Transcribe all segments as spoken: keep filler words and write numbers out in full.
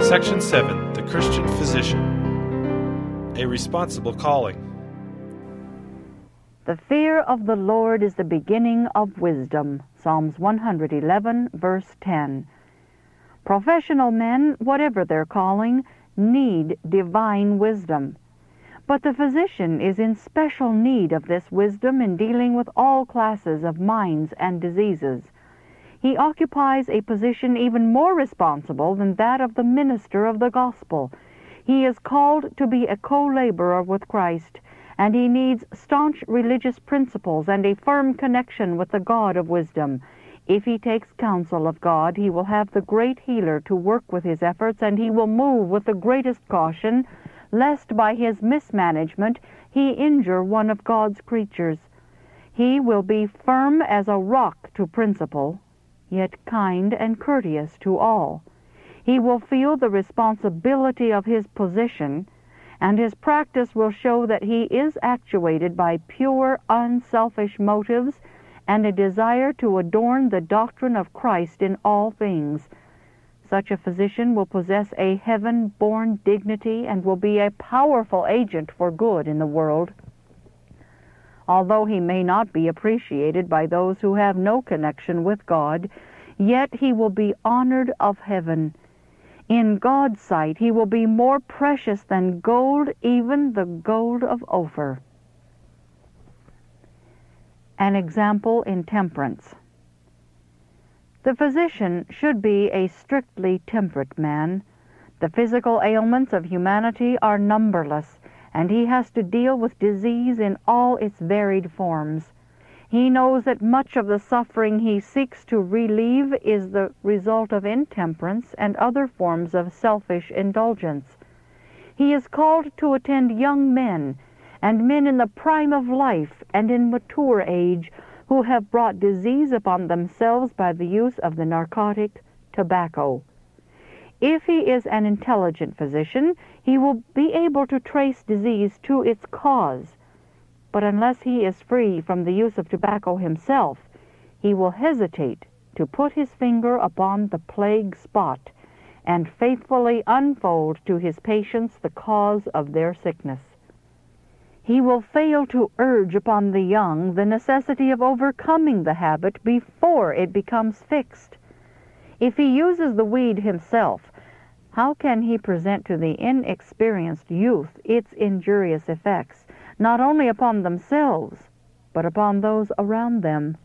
Section seven. The Christian Physician. A responsible calling. The fear of the Lord is the beginning of wisdom. Psalms one hundred eleven, verse ten. Professional men, whatever their calling, need divine wisdom. But the physician is in special need of this wisdom in dealing with all classes of minds and diseases. He occupies a position even more responsible than that of the minister of the gospel. He is called to be a co-laborer with Christ, and he needs staunch religious principles and a firm connection with the God of wisdom. If he takes counsel of God, he will have the great healer to work with his efforts, and he will move with the greatest caution, lest by his mismanagement he injure one of God's creatures. He will be firm as a rock to principle, yet kind and courteous to all. He will feel the responsibility of his position, and his practice will show that he is actuated by pure, unselfish motives and a desire to adorn the doctrine of Christ in all things. Such a physician will possess a heaven-born dignity and will be a powerful agent for good in the world. Although he may not be appreciated by those who have no connection with God, yet he will be honored of heaven. In God's sight he will be more precious than gold, even the gold of Ophir. An example in temperance. The physician should be a strictly temperate man. The physical ailments of humanity are numberless, and he has to deal with disease in all its varied forms. He knows that much of the suffering he seeks to relieve is the result of intemperance and other forms of selfish indulgence. He is called to attend young men and men in the prime of life and in mature age who have brought disease upon themselves by the use of the narcotic tobacco. If he is an intelligent physician, he will be able to trace disease to its cause. But unless he is free from the use of tobacco himself, he will hesitate to put his finger upon the plague spot and faithfully unfold to his patients the cause of their sickness. He will fail to urge upon the young the necessity of overcoming the habit before it becomes fixed. If he uses the weed himself, how can he present to the inexperienced youth its injurious effects, not only upon themselves, but upon those around them?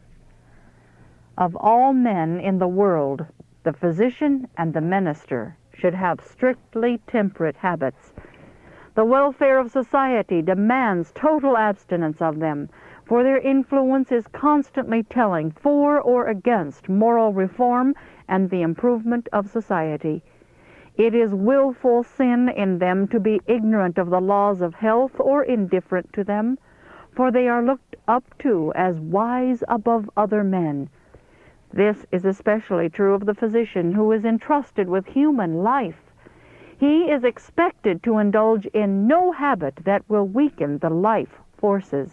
Of all men in the world, the physician and the minister should have strictly temperate habits. The welfare of society demands total abstinence of them, for their influence is constantly telling for or against moral reform and the improvement of society. It is willful sin in them to be ignorant of the laws of health or indifferent to them, for they are looked up to as wise above other men. This is especially true of the physician who is entrusted with human life. He is expected to indulge in no habit that will weaken the life forces.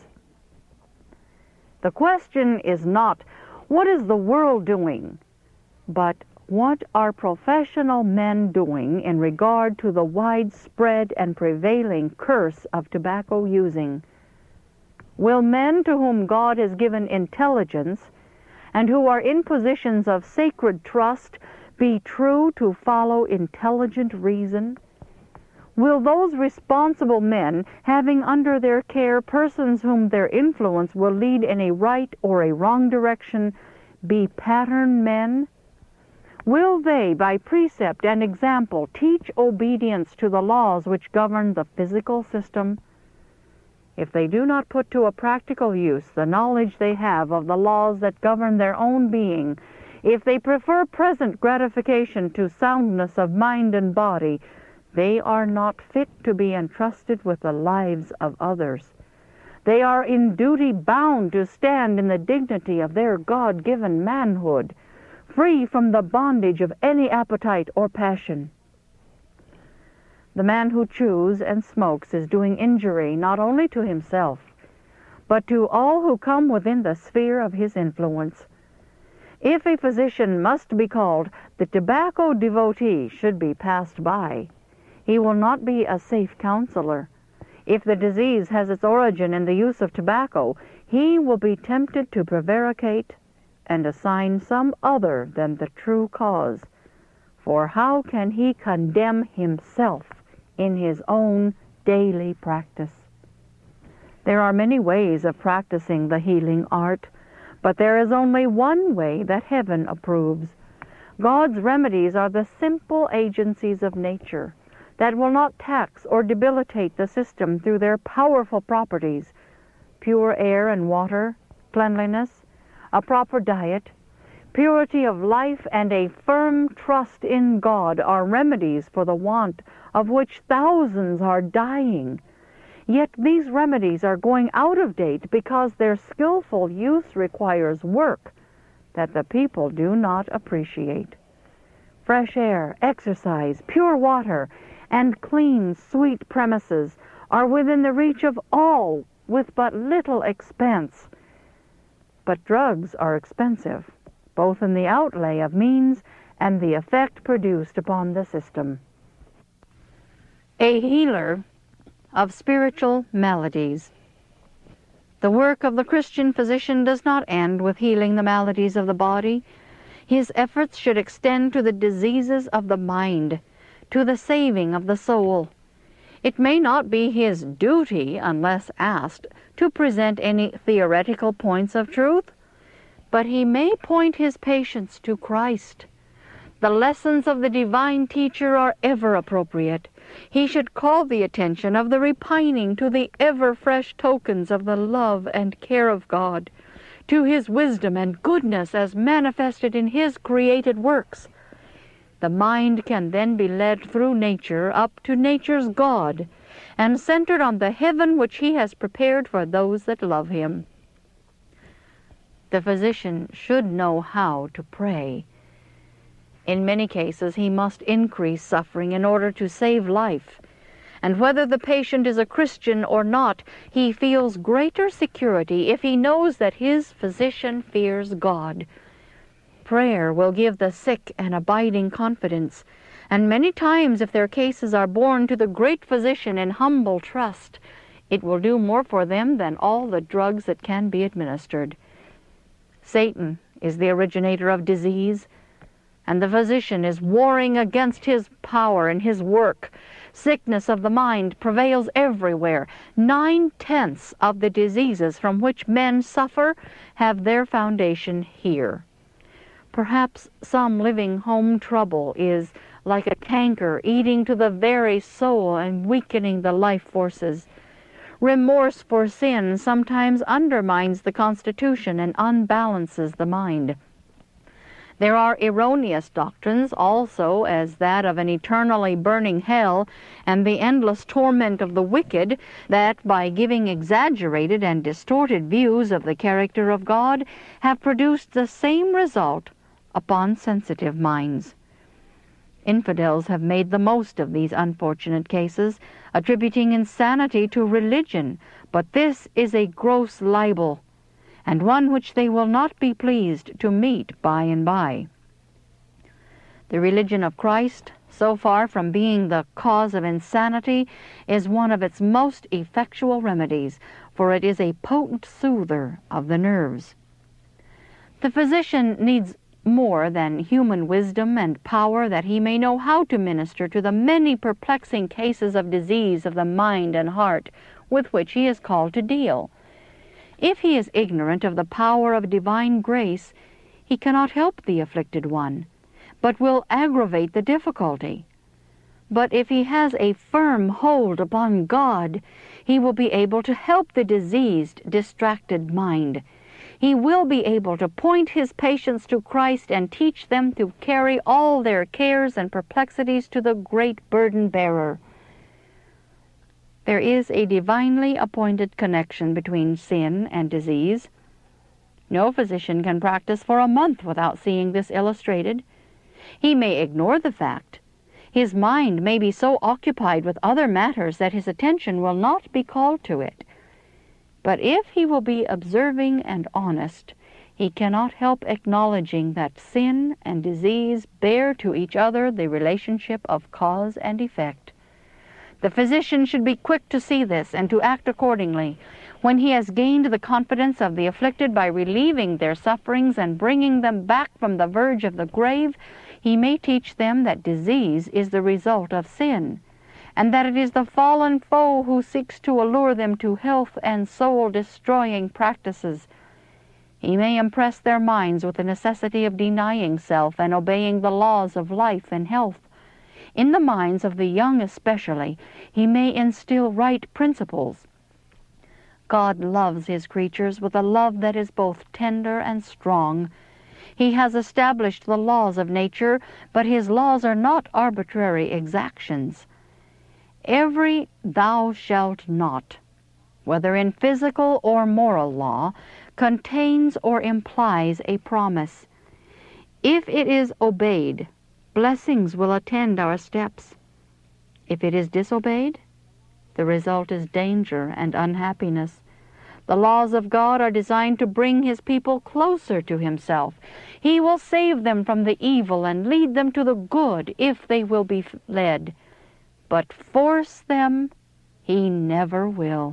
The question is not, what is the world doing? But what are professional men doing in regard to the widespread and prevailing curse of tobacco using? Will men to whom God has given intelligence and who are in positions of sacred trust be true to follow intelligent reason? Will those responsible men, having under their care persons whom their influence will lead in a right or a wrong direction, be pattern men? Will they, by precept and example, teach obedience to the laws which govern the physical system? If they do not put to a practical use the knowledge they have of the laws that govern their own being, if they prefer present gratification to soundness of mind and body, they are not fit to be entrusted with the lives of others. They are in duty bound to stand in the dignity of their God-given manhood, free from the bondage of any appetite or passion. The man who chews and smokes is doing injury not only to himself, but to all who come within the sphere of his influence. If a physician must be called the tobacco devotee should be passed by. He will not be a safe counselor. If the disease has its origin in the use of tobacco, he will be tempted to prevaricate and assign some other than the true cause. For how can he condemn himself in his own daily practice? There are many ways of practicing the healing art, but there is only one way that heaven approves. God's remedies are the simple agencies of nature that will not tax or debilitate the system through their powerful properties. Pure air and water, cleanliness, a proper diet, purity of life, and a firm trust in God are remedies for the want of which thousands are dying. Yet these remedies are going out of date because their skillful use requires work that the people do not appreciate. Fresh air, exercise, pure water, and clean, sweet premises are within the reach of all with but little expense. But drugs are expensive, both in the outlay of means and the effect produced upon the system. A healer of spiritual maladies. The work of the Christian physician does not end with healing the maladies of the body. His efforts should extend to the diseases of the mind, to the saving of the soul. It may not be his duty, unless asked, to present any theoretical points of truth, but he may point his patients to Christ. The lessons of the divine teacher are ever appropriate. He should call the attention of the repining to the ever-fresh tokens of the love and care of God, to his wisdom and goodness as manifested in his created works. The mind can then be led through nature up to nature's God, and centered on the heaven which he has prepared for those that love him. The physician should know how to pray. In many cases, he must increase suffering in order to save life. And whether the patient is a Christian or not, he feels greater security if he knows that his physician fears God. Prayer will give the sick an abiding confidence, and many times if their cases are borne to the great physician in humble trust, it will do more for them than all the drugs that can be administered. Satan is the originator of disease, and the physician is warring against his power and his work. Sickness of the mind prevails everywhere. Nine-tenths of the diseases from which men suffer have their foundation here. Perhaps some living home trouble is like a canker eating to the very soul and weakening the life forces. Remorse for sin sometimes undermines the constitution and unbalances the mind. There are erroneous doctrines also, as that of an eternally burning hell and the endless torment of the wicked, that by giving exaggerated and distorted views of the character of God have produced the same result upon sensitive minds. Infidels have made the most of these unfortunate cases, attributing insanity to religion, but this is a gross libel, and one which they will not be pleased to meet by and by. The religion of Christ, so far from being the cause of insanity, is one of its most effectual remedies, for it is a potent soother of the nerves. The physician needs more than human wisdom and power that he may know how to minister to the many perplexing cases of disease of the mind and heart with which he is called to deal. If he is ignorant of the power of divine grace, he cannot help the afflicted one, but will aggravate the difficulty. But if he has a firm hold upon God, he will be able to help the diseased, distracted mind. He will be able to point his patients to Christ and teach them to carry all their cares and perplexities to the great burden-bearer. There is a divinely appointed connection between sin and disease. No physician can practice for a month without seeing this illustrated. He may ignore the fact. His mind may be so occupied with other matters that his attention will not be called to it. But if he will be observing and honest, he cannot help acknowledging that sin and disease bear to each other the relationship of cause and effect. The physician should be quick to see this and to act accordingly. When he has gained the confidence of the afflicted by relieving their sufferings and bringing them back from the verge of the grave, he may teach them that disease is the result of sin, and that it is the fallen foe who seeks to allure them to health and soul-destroying practices. He may impress their minds with the necessity of denying self and obeying the laws of life and health. In the minds of the young especially, he may instill right principles. God loves his creatures with a love that is both tender and strong. He has established the laws of nature, but his laws are not arbitrary exactions. Every "thou shalt not," whether in physical or moral law, contains or implies a promise. If it is obeyed, blessings will attend our steps. If it is disobeyed, the result is danger and unhappiness. The laws of God are designed to bring his people closer to himself. He will save them from the evil and lead them to the good if they will be led. But force them he never will.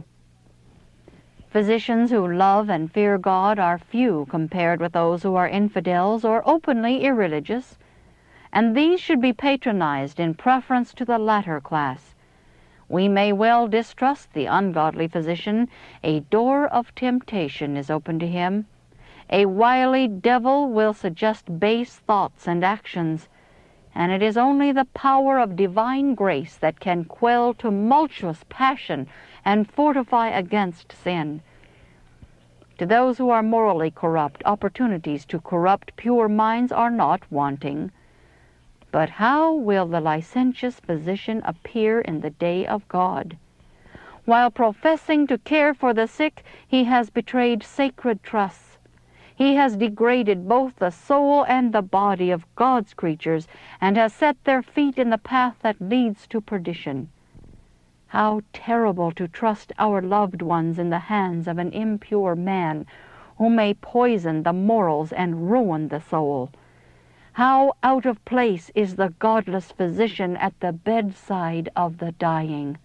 Physicians who love and fear God are few compared with those who are infidels or openly irreligious, and these should be patronized in preference to the latter class. We may well distrust the ungodly physician. A door of temptation is open to him. A wily devil will suggest base thoughts and actions, and it is only the power of divine grace that can quell tumultuous passion and fortify against sin. To those who are morally corrupt, opportunities to corrupt pure minds are not wanting. But how will the licentious physician appear in the day of God? While professing to care for the sick, he has betrayed sacred trusts. He has degraded both the soul and the body of God's creatures, and has set their feet in the path that leads to perdition. How terrible to trust our loved ones in the hands of an impure man, who may poison the morals and ruin the soul. How out of place is the godless physician at the bedside of the dying.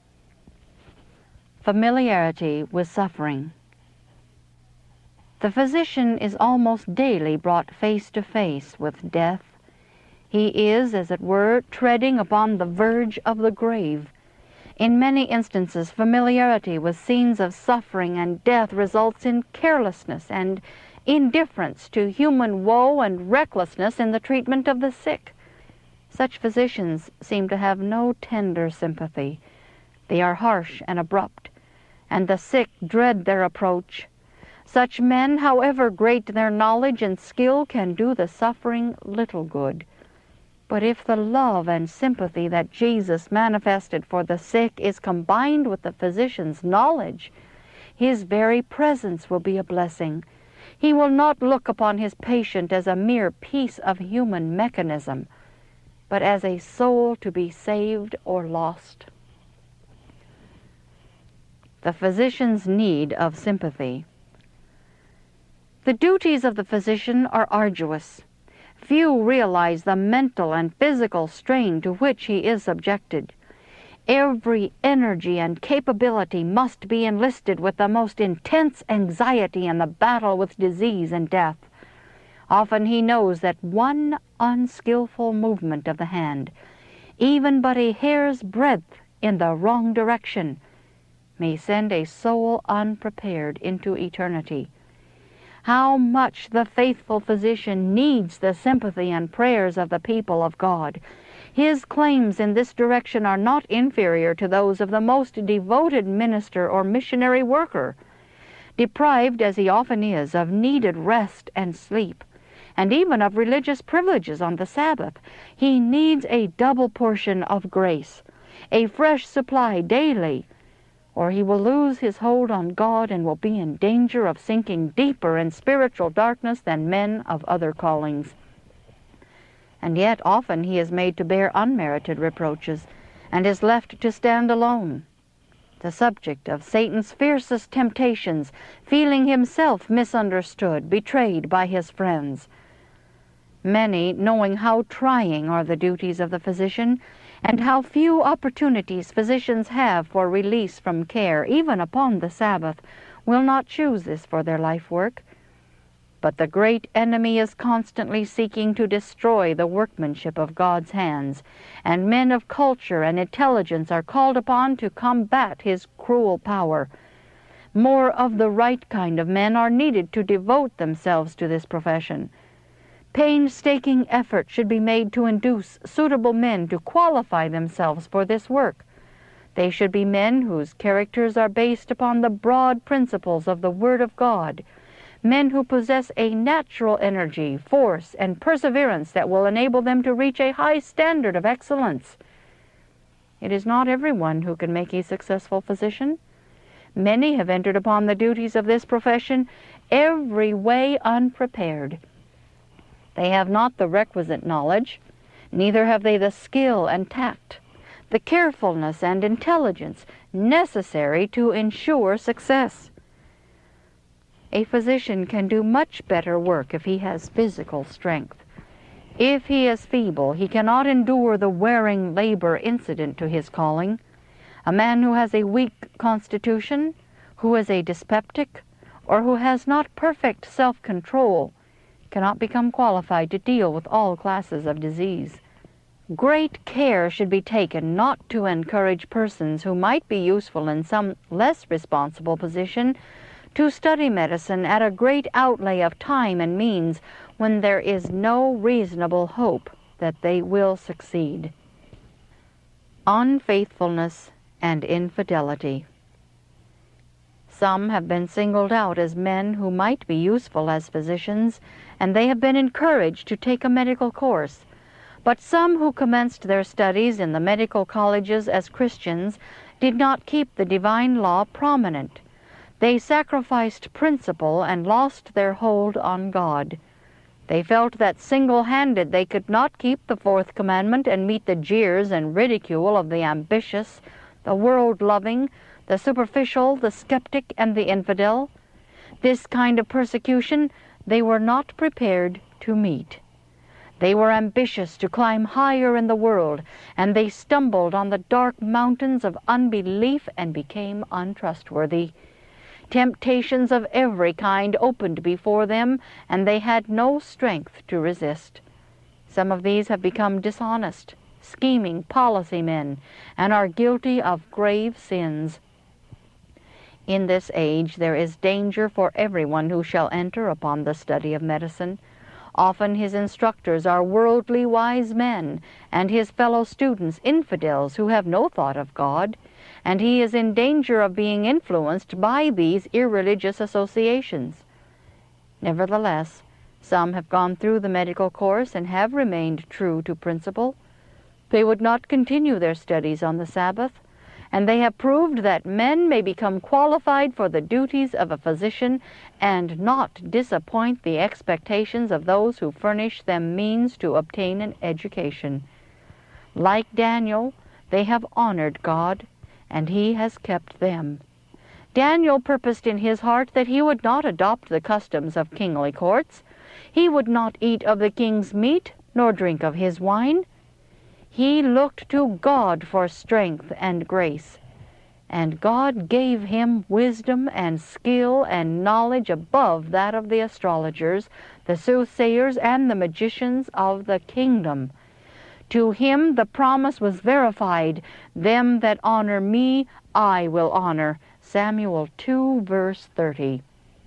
Familiarity with suffering. The physician is almost daily brought face to face with death. He is, as it were, treading upon the verge of the grave. In many instances, familiarity with scenes of suffering and death results in carelessness and indifference to human woe and recklessness in the treatment of the sick. Such physicians seem to have no tender sympathy. They are harsh and abrupt, and the sick dread their approach. Such men, however great their knowledge and skill, can do the suffering little good. But if the love and sympathy that Jesus manifested for the sick is combined with the physician's knowledge, his very presence will be a blessing. He will not look upon his patient as a mere piece of human mechanism, but as a soul to be saved or lost. The physician's need of sympathy. The duties of the physician are arduous. Few realize the mental and physical strain to which he is subjected. Every energy and capability must be enlisted with the most intense anxiety in the battle with disease and death. Often he knows that one unskillful movement of the hand, even but a hair's breadth in the wrong direction, may send a soul unprepared into eternity. How much the faithful physician needs the sympathy and prayers of the people of God. His claims in this direction are not inferior to those of the most devoted minister or missionary worker. Deprived, as he often is, of needed rest and sleep, and even of religious privileges on the Sabbath, he needs a double portion of grace, a fresh supply daily, or he will lose his hold on God and will be in danger of sinking deeper in spiritual darkness than men of other callings. And yet often he is made to bear unmerited reproaches, and is left to stand alone. the subject of Satan's fiercest temptations, feeling himself misunderstood, betrayed by his friends. Many, knowing how trying are the duties of the physician, and how few opportunities physicians have for release from care, even upon the Sabbath, will not choose this for their life work. But the great enemy is constantly seeking to destroy the workmanship of God's hands, and men of culture and intelligence are called upon to combat his cruel power. More of the right kind of men are needed to devote themselves to this profession. Painstaking effort should be made to induce suitable men to qualify themselves for this work. They should be men whose characters are based upon the broad principles of the Word of God, men who possess a natural energy, force, and perseverance that will enable them to reach a high standard of excellence. It is not everyone who can make a successful physician. Many have entered upon the duties of this profession every way unprepared. They have not the requisite knowledge, neither have they the skill and tact, the carefulness and intelligence necessary to ensure success. A physician can do much better work if he has physical strength. If he is feeble, he cannot endure the wearing labor incident to his calling. A man who has a weak constitution, who is a dyspeptic, or who has not perfect self-control, cannot become qualified to deal with all classes of disease. Great care should be taken not to encourage persons who might be useful in some less responsible position to study medicine at a great outlay of time and means when there is no reasonable hope that they will succeed. Unfaithfulness and infidelity. Some have been singled out as men who might be useful as physicians, and they have been encouraged to take a medical course. But some who commenced their studies in the medical colleges as Christians did not keep the divine law prominent. They sacrificed principle and lost their hold on God. They felt that single-handed they could not keep the fourth commandment and meet the jeers and ridicule of the ambitious, the world-loving, the superficial, the skeptic, and the infidel. This kind of persecution they were not prepared to meet. They were ambitious to climb higher in the world, and they stumbled on the dark mountains of unbelief and became untrustworthy. Temptations of every kind opened before them, and they had no strength to resist. Some of these have become dishonest, scheming policy men, and are guilty of grave sins. In this age there is danger for everyone who shall enter upon the study of medicine. Often his instructors are worldly wise men, and his fellow students infidels who have no thought of God, and he is in danger of being influenced by these irreligious associations. Nevertheless, some have gone through the medical course and have remained true to principle. They would not continue their studies on the Sabbath, and they have proved that men may become qualified for the duties of a physician and not disappoint the expectations of those who furnish them means to obtain an education. Like Daniel, they have honored God, and he has kept them. Daniel purposed in his heart that he would not adopt the customs of kingly courts. He would not eat of the king's meat, nor drink of his wine. He looked to God for strength and grace, and God gave him wisdom and skill and knowledge above that of the astrologers, the soothsayers, and the magicians of the kingdom. To him the promise was verified, "Them that honor me, I will honor." Samuel two, verse thirty.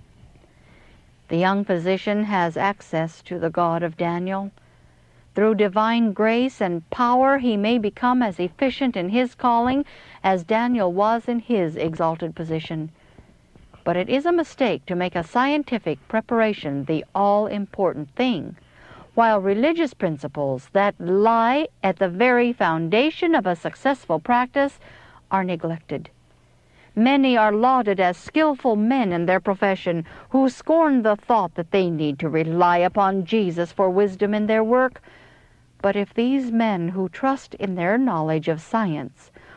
The young physician has access to the God of Daniel. Through divine grace and power he may become as efficient in his calling as Daniel was in his exalted position. But it is a mistake to make a scientific preparation the all-important thing, while religious principles that lie at the very foundation of a successful practice are neglected. Many are lauded as skillful men in their profession who scorn the thought that they need to rely upon Jesus for wisdom in their work. But if these men who trust in their knowledge of science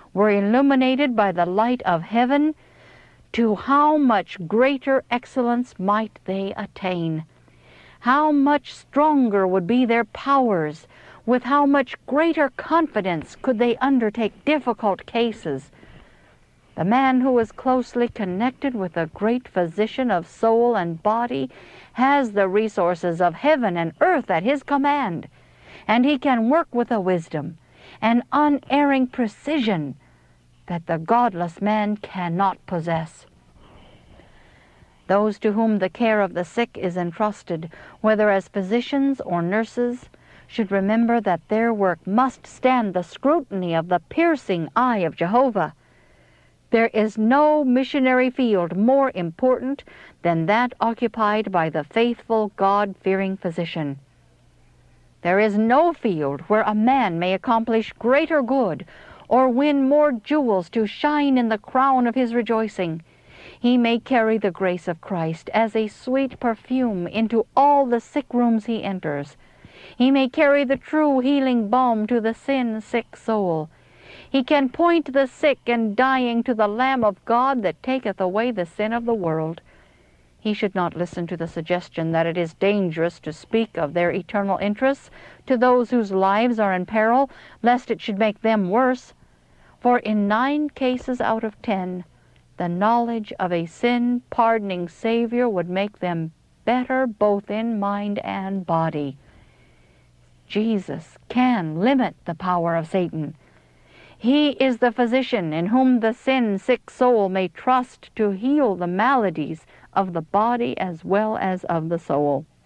were illuminated by the light of heaven, to how much greater excellence might they attain? How much stronger would be their powers? With how much greater confidence could they undertake difficult cases? The man who is closely connected with the great physician of soul and body has the resources of heaven and earth at his command, and he can work with a wisdom and unerring precision that the godless man cannot possess. Those to whom the care of the sick is entrusted, whether as physicians or nurses, should remember that their work must stand the scrutiny of the piercing eye of Jehovah. There is no missionary field more important than that occupied by the faithful, God-fearing physician. There is no field where a man may accomplish greater good or win more jewels to shine in the crown of his rejoicing. He may carry the grace of Christ as a sweet perfume into all the sick rooms he enters. He may carry the true healing balm to the sin-sick soul. He can point the sick and dying to the Lamb of God that taketh away the sin of the world. He should not listen to the suggestion that it is dangerous to speak of their eternal interests to those whose lives are in peril, lest it should make them worse. For in nine cases out of ten, the knowledge of a sin-pardoning Savior would make them better both in mind and body. Jesus can limit the power of Satan. He is the physician in whom the sin-sick soul may trust to heal the maladies of the body as well as of the soul.